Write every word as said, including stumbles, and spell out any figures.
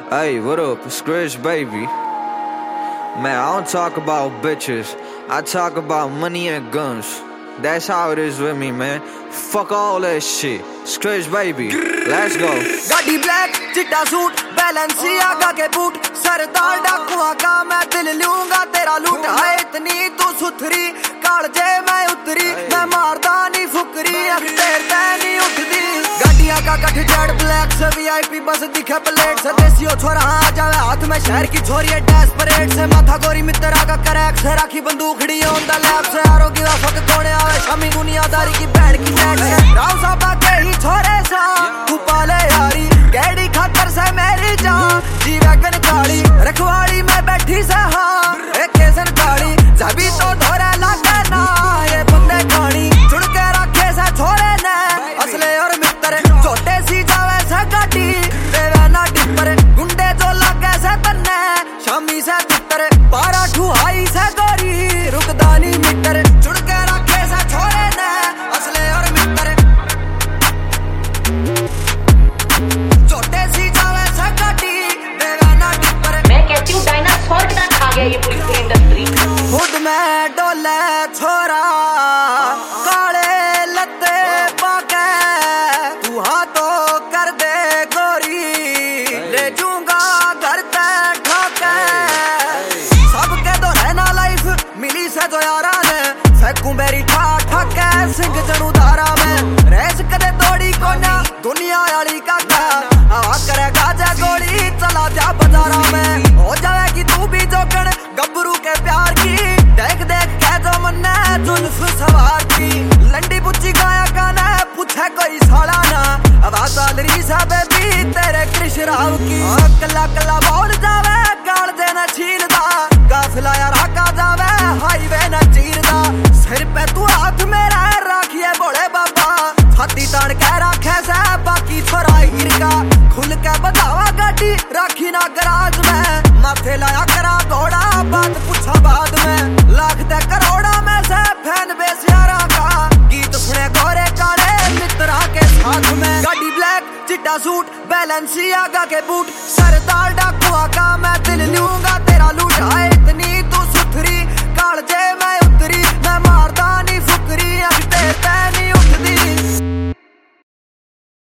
Hey, what up? It's Chris, baby. Man, I don't talk about bitches. I talk about money and guns. That's how it is with me, man. Fuck all that shit. Chris, baby. Let's go. गाड़ी black चिट्टा suit Balenciaga के boot सरदार डाकुआ का मैं दिल लूंगा तेरा लूट है इतनी तू सुथरी कालजे मैं उतरी मैं मारदा नहीं फुकरी तेर नहीं उठदी गाड़ियां का कठ जेड ब्लैक से वीआईपी बस दिखे प्लेट से देसियो छोरा आ जावे हाथ में शहर की छोरी है डेस्परेट से माथा गोरी मित्रा का करैक से राखी बंदूकड़ी ऑन द लैब से आरोग्य का फक कोने आवे शामी दुनियादारी की बैंड की नेट से राव साहब के ही छोरे सा तू पाले यारी गैडी खातर से मेरी जान जी वैगन काली रखवाली में बैठी से हाँ एक केसन काली जबी तो धोरे लागे ना ये बंदे खानी चुड़ के रखे से छोरे ने असले और मित्र छोटे सी जावे से गाड़ी देवे ना डिपर गुंडे जो लागे से तन्ने शामी से तितर बारह ठुहाई से गोरी रुकदानी मीटर चुड़ के रखे से छोरे ने असले और मित्र छोटे सी जावे से गाड़ी देवे ना डिपर मैं कहती हूँ डायनासोर कितना खा गया ये पूरी पूरी इंडस्ट्री खुद में डोले छोरा काले लत्ते पाके तू हाँ तो कर दे गोरी ले जूंगा घर ते ठाके सबके तो रहना लाइफ मिली से जो यारा ने फेंकू मेरी ठा ठाके सिंह जनू धारा में रेस कदे तोड़ी कोना दुनिया वाली काका आ करेगा जा गोली चला जा बाजारा में हो जाएगी तू भी जोगन गब्बरू के प्यार की देख देख के जो मन्ने जुल्फ सवार की लंडी बुच्ची गाया गाना पूछे कोई साला ना आवाज सालरी सा बेबी तेरे कृष्ण राव की कला कला बोल जावे गाल देना छीलदा काफिला यार हका जावे हाईवे ना चीरदा सिर पे तू हाथ मेरा राखिए बोले बाबा छाती तान के रखे से बाकी छोरा हीर का खुल के बतावा गाड़ी राखी ना गराज में माथे लाया करा घोड़ा बात पूछा बाद में लाख दे करोड़ा में से फैन बेस यारा का गीत सुने गोरे काले मित्रा के साथ में गाड़ी ब्लैक चिट्टा सूट बैलेंसियागा के बूट सरदार डाक